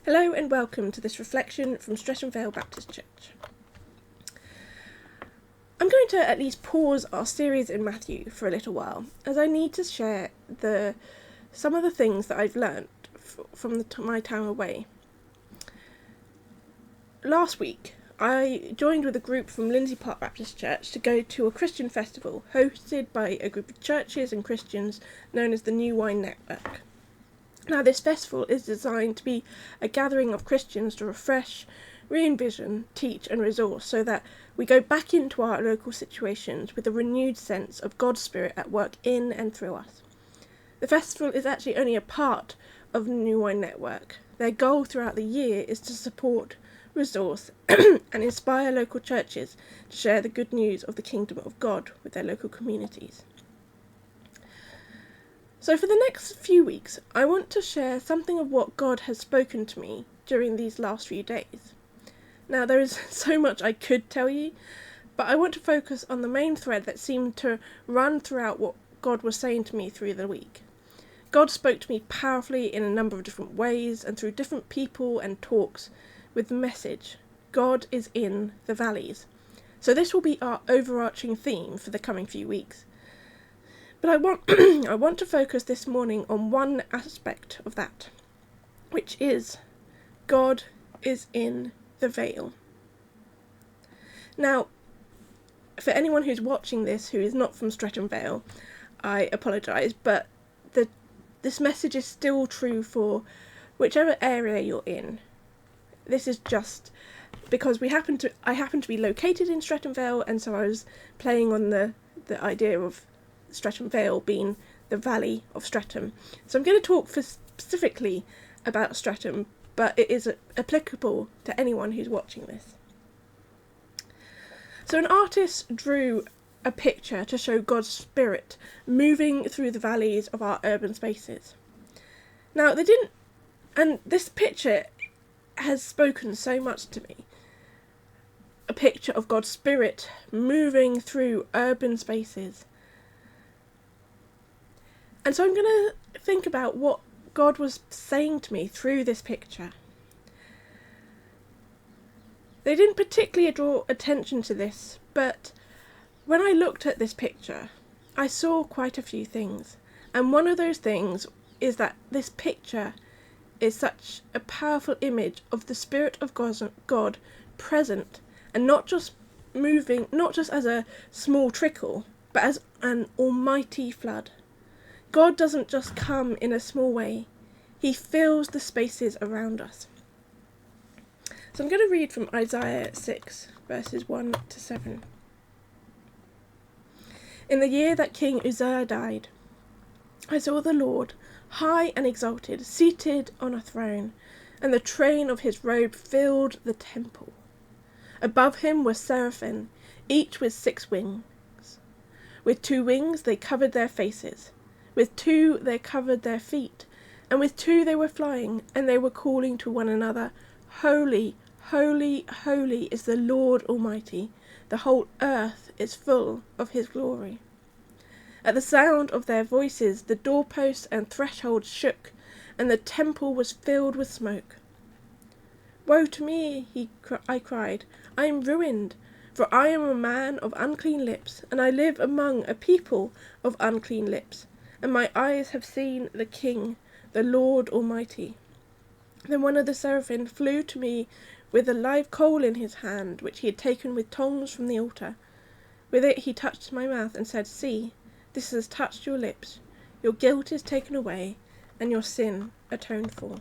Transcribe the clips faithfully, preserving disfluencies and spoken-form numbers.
Hello and welcome to this reflection from Streatham Vale Baptist Church. I'm going to at least pause our series in Matthew for a little while, as I need to share the some of the things that I've learnt f- from the t- my time away. Last week, I joined with a group from Lindsay Park Baptist Church to go to a Christian festival hosted by a group of churches and Christians known as the New Wine Network. Now, this festival is designed to be a gathering of Christians to refresh, re-envision, teach and resource so that we go back into our local situations with a renewed sense of God's Spirit at work in and through us. The festival is actually only a part of the New Wine Network. Their goal throughout the year is to support, resource and inspire local churches to share the good news of the kingdom of God with their local communities. So for the next few weeks, I want to share something of what God has spoken to me during these last few days. Now, there is so much I could tell you, but I want to focus on the main thread that seemed to run throughout what God was saying to me through the week. God spoke to me powerfully in a number of different ways and through different people and talks with the message, God is in the valleys. So this will be our overarching theme for the coming few weeks. But I want I want to focus this morning on one aspect of that, which is God is in the vale. Now, for anyone who's watching this who is not from Streatham Vale, I apologise, but the this message is still true for whichever area you're in. This is just because we happen to I happen to be located in Streatham Vale, and so I was playing on the, the idea of Streatham Vale being the valley of Streatham. So I'm going to talk for specifically about Streatham, but it is applicable to anyone who's watching this. So an artist drew a picture to show God's Spirit moving through the valleys of our urban spaces. Now they didn't, and this picture has spoken so much to me. A picture of God's Spirit moving through urban spaces. And so I'm going to think about what God was saying to me through this picture. They didn't particularly draw attention to this, but when I looked at this picture, I saw quite a few things. And one of those things is that this picture is such a powerful image of the Spirit of God present and not just moving, not just as a small trickle, but as an almighty flood. God doesn't just come in a small way, he fills the spaces around us. So I'm going to read from Isaiah six, verses one to seven. In the year that King Uzziah died, I saw the Lord, high and exalted, seated on a throne, and the train of his robe filled the temple. Above him were seraphim, each with six wings. With two wings they covered their faces. With two they covered their feet, and with two they were flying, and they were calling to one another, Holy, holy, holy is the Lord Almighty. The whole earth is full of his glory. At the sound of their voices the doorposts and thresholds shook, and the temple was filled with smoke. Woe to me, he cr- I cried, I am ruined, for I am a man of unclean lips, and I live among a people of unclean lips. And my eyes have seen the King, the Lord Almighty. Then one of the seraphim flew to me with a live coal in his hand, which he had taken with tongs from the altar. With it he touched my mouth and said, See, this has touched your lips. Your guilt is taken away, and your sin atoned for.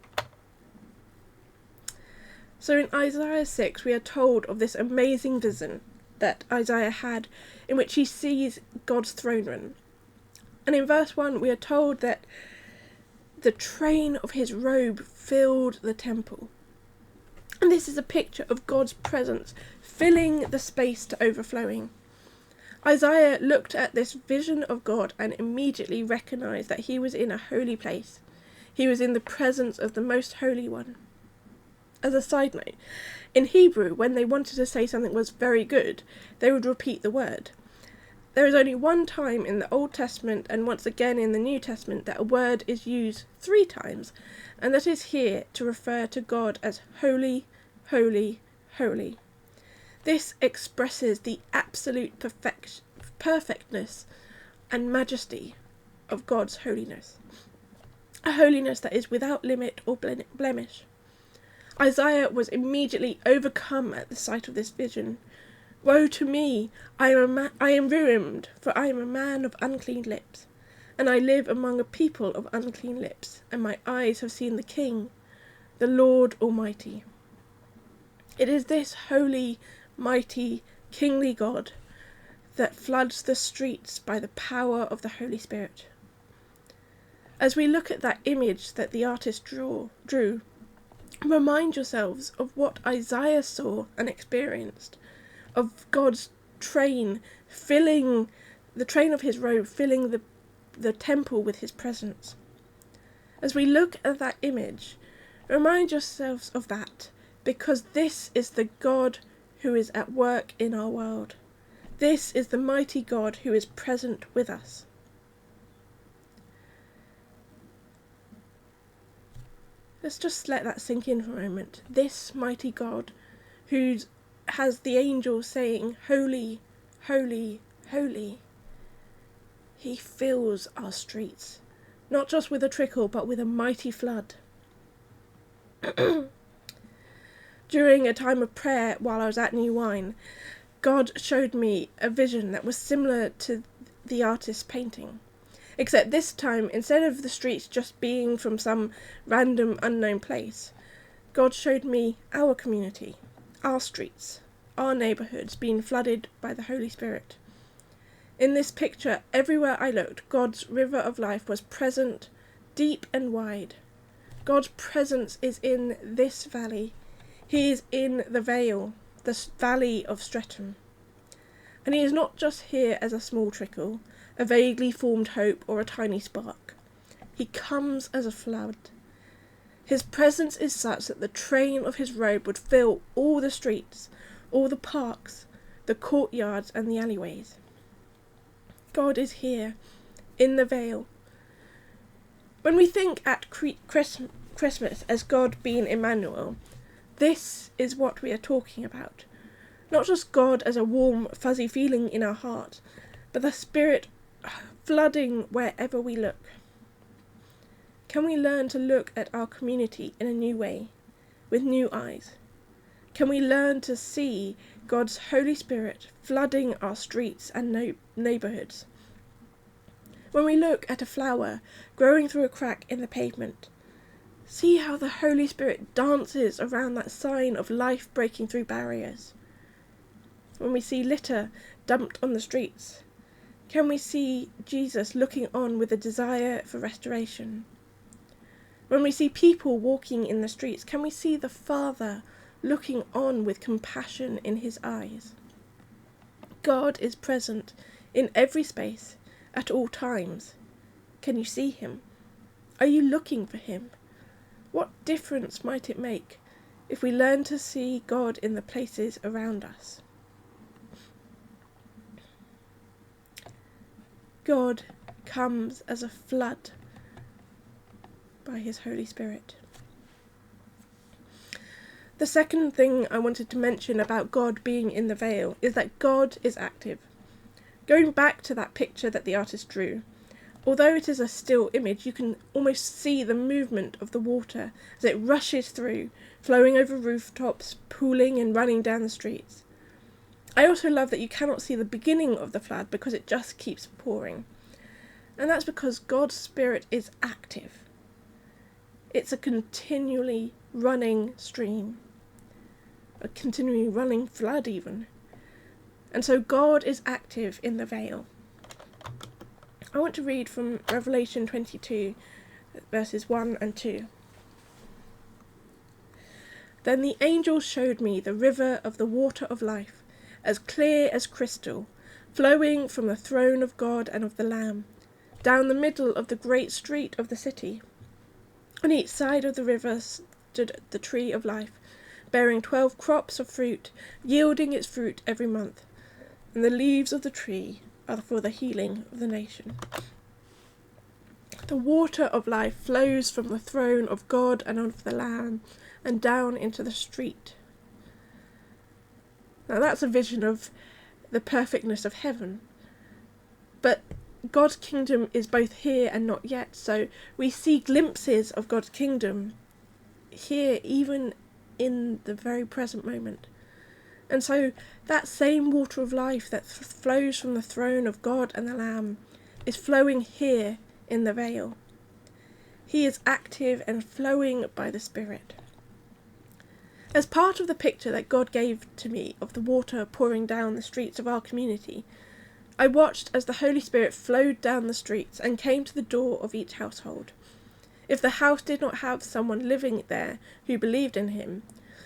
So in Isaiah six we are told of this amazing vision that Isaiah had, in which he sees God's throne room. And in verse one we are told that the train of his robe filled the temple. And this is a picture of God's presence filling the space to overflowing. Isaiah looked at this vision of God and immediately recognised that he was in a holy place. He was in the presence of the Most Holy One. As a side note, in Hebrew, when they wanted to say something was very good, they would repeat the word. There is only one time in the Old Testament and once again in the New Testament that a word is used three times, and that is here to refer to God as holy, holy, holy. This expresses the absolute perfect, perfectness and majesty of God's holiness, a holiness that is without limit or blemish. Isaiah was immediately overcome at the sight of this vision. Woe to me! I am, a ma- I am ruined, for I am a man of unclean lips, and I live among a people of unclean lips, and my eyes have seen the King, the Lord Almighty. It is this holy, mighty, kingly God that floods the streets by the power of the Holy Spirit. As we look at that image that the artist draw, drew, remind yourselves of what Isaiah saw and experienced, of God's train filling, the train of his robe filling the, the temple with his presence. As we look at that image, remind yourselves of that, because this is the God who is at work in our world. This is the mighty God who is present with us. Let's just let that sink in for a moment. This mighty God who has the angels saying, holy, holy, holy. He fills our streets, not just with a trickle, but with a mighty flood. During a time of prayer while I was at New Wine, God showed me a vision that was similar to the artist's painting. Except this time, instead of the streets just being from some random unknown place, God showed me our community, our streets, our neighbourhoods being flooded by the Holy Spirit. In this picture, everywhere I looked, God's river of life was present, deep and wide. God's presence is in this valley. He is in the Vale, the valley of Streatham. And he is not just here as a small trickle, a vaguely formed hope or a tiny spark. He comes as a flood. His presence is such that the train of his robe would fill all the streets, all the parks, the courtyards and the alleyways. God is here, in the Vale. When we think at Christmas as God being Emmanuel, this is what we are talking about. Not just God as a warm, fuzzy feeling in our heart, but the Spirit flooding wherever we look. Can we learn to look at our community in a new way, with new eyes? Can we learn to see God's Holy Spirit flooding our streets and no- neighbourhoods? When we look at a flower growing through a crack in the pavement, see how the Holy Spirit dances around that sign of life breaking through barriers. When we see litter dumped on the streets, can we see Jesus looking on with a desire for restoration? When we see people walking in the streets, can we see the Father looking on with compassion in his eyes? God is present in every space, at all times. Can you see him? Are you looking for him? What difference might it make if we learn to see God in the places around us? God comes as a flood by his Holy Spirit. The second thing I wanted to mention about God being in the Vale is that God is active. Going back to that picture that the artist drew, although it is a still image, you can almost see the movement of the water as it rushes through, flowing over rooftops, pooling and running down the streets. I also love that you cannot see the beginning of the flood because it just keeps pouring. And that's because God's Spirit is active. It's a continually running stream, a continually running flood even. And so God is active in the Vale. I want to read from Revelation twenty-two, verses one and two. Then the angel showed me the river of the water of life, as clear as crystal, flowing from the throne of God and of the Lamb, down the middle of the great street of the city. On each side of the river stood the tree of life, bearing twelve crops of fruit, yielding its fruit every month, and the leaves of the tree are for the healing of the nation. The water of life flows from the throne of God and of the Lamb and down into the street. Now that's a vision of the perfectness of heaven. But God's kingdom is both here and not yet, so we see glimpses of God's kingdom here even in the very present moment. And so that same water of life that th- flows from the throne of God and the Lamb is flowing here in the Vale. He is active and flowing by the Spirit. As part of the picture that God gave to me of the water pouring down the streets of our community, I watched as the Holy Spirit flowed down the streets and came to the door of each household. If the house did not have someone living there who believed in him,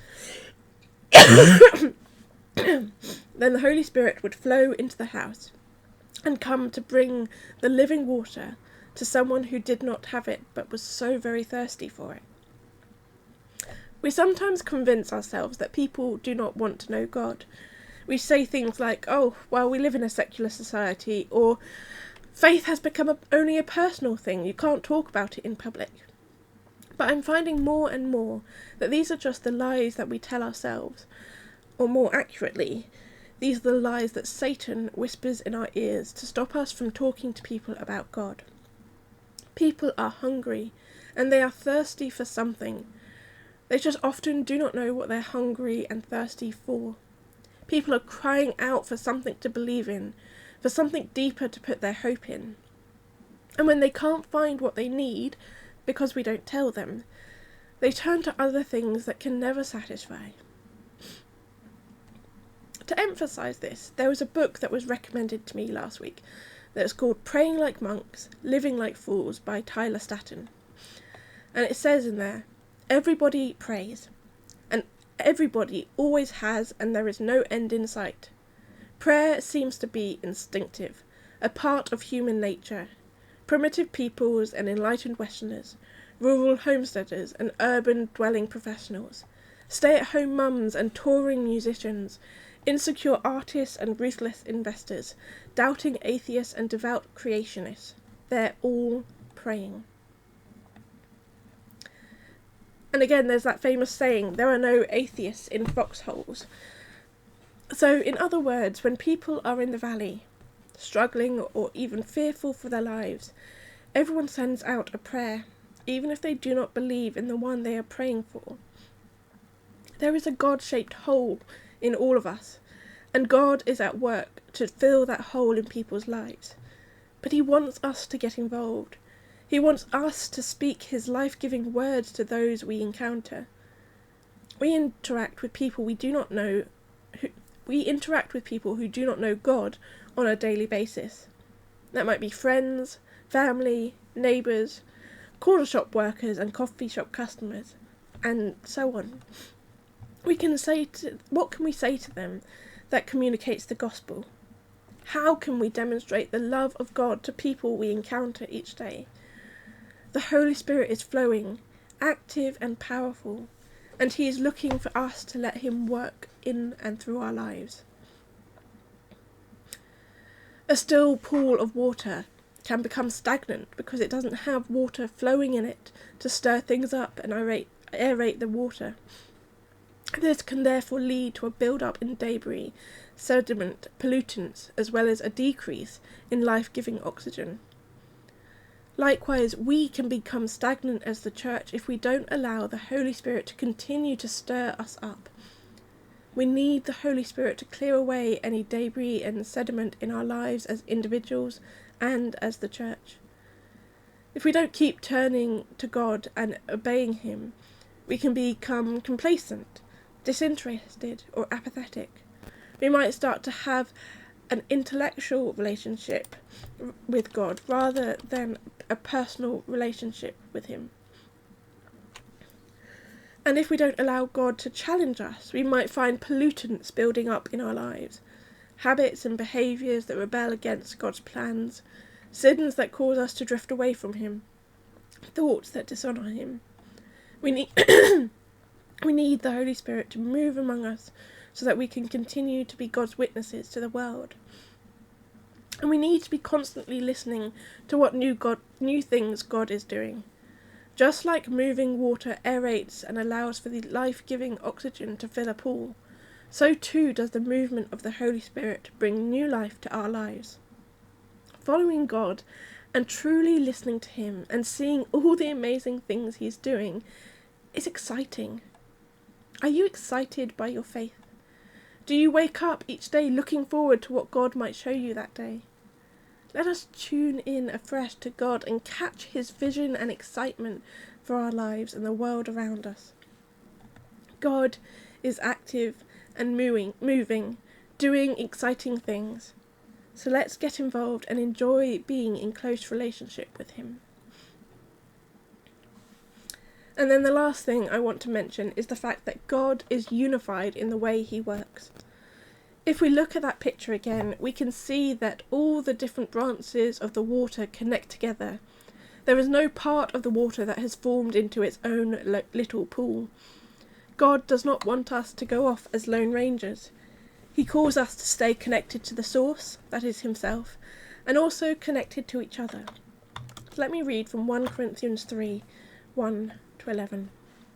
then the Holy Spirit would flow into the house and come to bring the living water to someone who did not have it but was so very thirsty for it. We sometimes convince ourselves that people do not want to know God. We say things like, oh, well, we live in a secular society, or faith has become a, only a personal thing, you can't talk about it in public. But I'm finding more and more that these are just the lies that we tell ourselves, or more accurately, these are the lies that Satan whispers in our ears to stop us from talking to people about God. People are hungry, and they are thirsty for something. They just often do not know what they're hungry and thirsty for. People are crying out for something to believe in, for something deeper to put their hope in. And when they can't find what they need, because we don't tell them, they turn to other things that can never satisfy. To emphasise this, there was a book that was recommended to me last week that's called Praying Like Monks, Living Like Fools by Tyler Staton. And it says in there, everybody prays, and everybody always has, and there is no end in sight. Prayer seems to be instinctive, a part of human nature. Primitive peoples and enlightened Westerners, rural homesteaders and urban dwelling professionals, stay-at-home mums and touring musicians, insecure artists and ruthless investors, doubting atheists and devout creationists, they're all praying. And again, there's that famous saying, there are no atheists in foxholes. So, in other words, when people are in the valley, struggling or even fearful for their lives, everyone sends out a prayer, even if they do not believe in the one they are praying for. There is a God-shaped hole in all of us, and God is at work to fill that hole in people's lives. But he wants us to get involved. He wants us to speak his life-giving words to those we encounter. We interact with people we do not know, who, we interact with people who do not know God on a daily basis. That might be friends, family, neighbours, corner shop workers and coffee shop customers, and so on. We can say to, what can we say to them that communicates the gospel? How can we demonstrate the love of God to people we encounter each day? The Holy Spirit is flowing, active and powerful, and he is looking for us to let him work in and through our lives. A still pool of water can become stagnant because it doesn't have water flowing in it to stir things up and aerate, aerate the water. This can therefore lead to a build-up in debris, sediment, pollutants, as well as a decrease in life-giving oxygen. Likewise, we can become stagnant as the church if we don't allow the Holy Spirit to continue to stir us up. We need the Holy Spirit to clear away any debris and sediment in our lives as individuals and as the church. If we don't keep turning to God and obeying him, we can become complacent, disinterested, or apathetic. We might start to have an intellectual relationship with God rather than a personal relationship with him. And if we don't allow God to challenge us, we might find pollutants building up in our lives, habits and behaviours that rebel against God's plans, sins that cause us to drift away from him, thoughts that dishonour him. We need we need the Holy Spirit to move among us so that we can continue to be God's witnesses to the world. And we need to be constantly listening to what new God, new things God is doing. Just like moving water aerates and allows for the life-giving oxygen to fill a pool, so too does the movement of the Holy Spirit bring new life to our lives. Following God and truly listening to him and seeing all the amazing things he's doing is exciting. Are you excited by your faith? Do you wake up each day looking forward to what God might show you that day? Let us tune in afresh to God and catch his vision and excitement for our lives and the world around us. God is active and moving, moving, doing exciting things. So let's get involved and enjoy being in close relationship with him. And then the last thing I want to mention is the fact that God is unified in the way he works. If we look at that picture again, we can see that all the different branches of the water connect together. There is no part of the water that has formed into its own lo- little pool. God does not want us to go off as lone rangers. He calls us to stay connected to the source, that is himself, and also connected to each other. So let me read from First Corinthians three, one to eleven.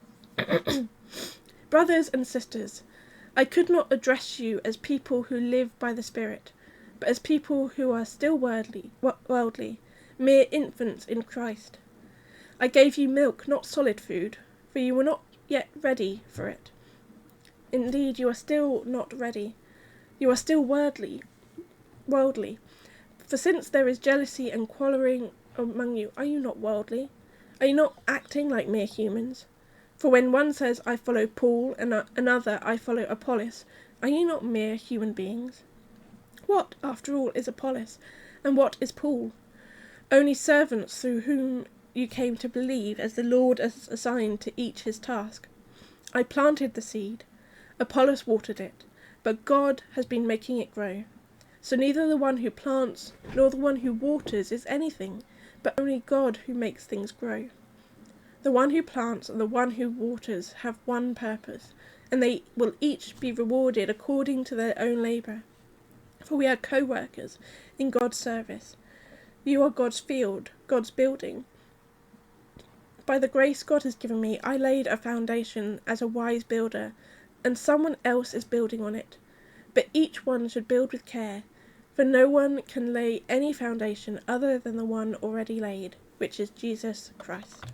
Brothers and sisters, I could not address you as people who live by the Spirit, but as people who are still worldly, worldly, mere infants in Christ. I gave you milk, not solid food, for you were not yet ready for it. Indeed, you are still not ready. You are still worldly, worldly. For since there is jealousy and quarrelling among you, are you not worldly? Are you not acting like mere humans? For when one says, I follow Paul, and another, I follow Apollos, are you not mere human beings? What, after all, is Apollos, and what is Paul? Only servants through whom you came to believe, as the Lord has assigned to each his task. I planted the seed, Apollos watered it, but God has been making it grow. So neither the one who plants nor the one who waters is anything, but only God who makes things grow. The one who plants and the one who waters have one purpose, and they will each be rewarded according to their own labour. For we are co-workers in God's service. You are God's field, God's building. By the grace God has given me, I laid a foundation as a wise builder, and someone else is building on it. But each one should build with care, for no one can lay any foundation other than the one already laid, which is Jesus Christ.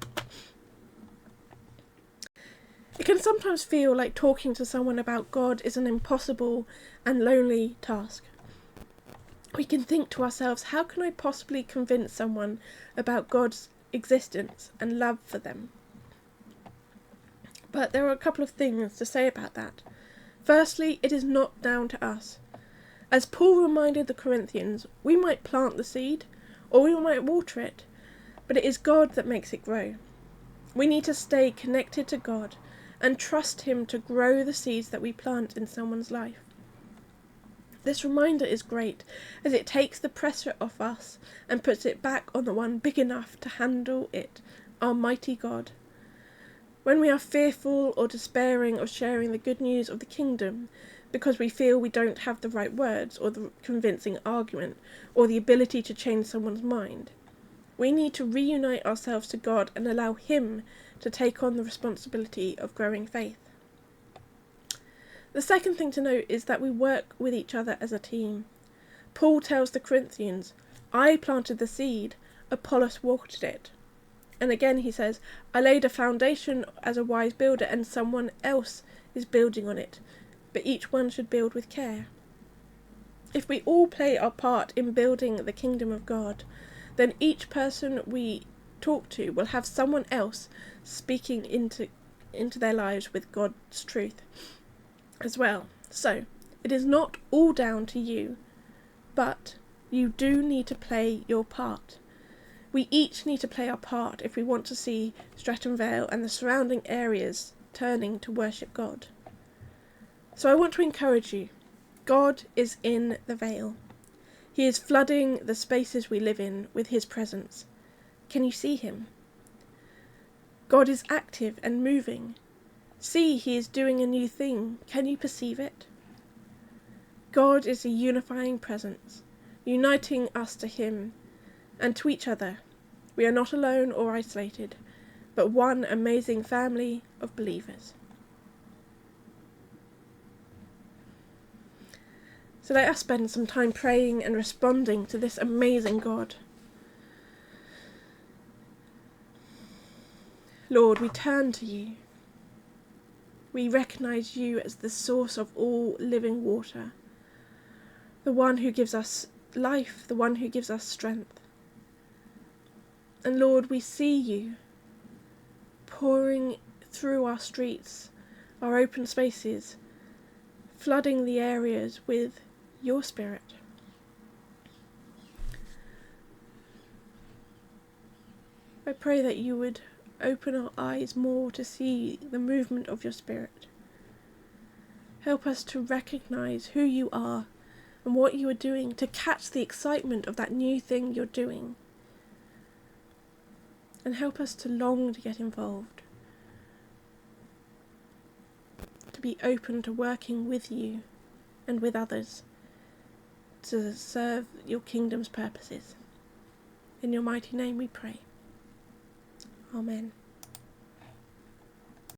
It can sometimes feel like talking to someone about God is an impossible and lonely task. We can think to ourselves, how can I possibly convince someone about God's existence and love for them? But there are a couple of things to say about that. Firstly, it is not down to us. As Paul reminded the Corinthians, we might plant the seed, or we might water it, but it is God that makes it grow. We need to stay connected to God and trust him to grow the seeds that we plant in someone's life. This reminder is great, as it takes the pressure off us and puts it back on the one big enough to handle it, our mighty God. When we are fearful or despairing of sharing the good news of the kingdom, because we feel we don't have the right words or the convincing argument or the ability to change someone's mind, we need to reunite ourselves to God and allow him to take on the responsibility of growing faith. The second thing to note is that we work with each other as a team. Paul tells the Corinthians, I planted the seed, Apollos watered it. And again he says, I laid a foundation as a wise builder and someone else is building on it, but each one should build with care. If we all play our part in building the kingdom of God, then each person we talk to will have someone else speaking into into their lives with God's truth as well. So it is not all down to you, but you do need to play your part. We each need to play our part if we want to see Stratton Vale and the surrounding areas turning to worship God. So I want to encourage you. God is in the Vale. He is flooding the spaces we live in with his presence. Can you see him? God is active and moving. See, he is doing a new thing. Can you perceive it? God is a unifying presence. uniting us to him and to each other. We are not alone or isolated, but one amazing family of believers. So let us spend some time praying and responding to this amazing God. Lord, we turn to you. We recognise you as the source of all living water, the one who gives us life, the one who gives us strength. And Lord, we see you pouring through our streets, our open spaces, flooding the areas with your Spirit. I pray that you would open our eyes more to see the movement of your Spirit. Help us to recognise who you are and what you are doing, to catch the excitement of that new thing you're doing. And help us to long to get involved, to be open to working with you and with others, to serve your kingdom's purposes. In your mighty name we pray. Amen.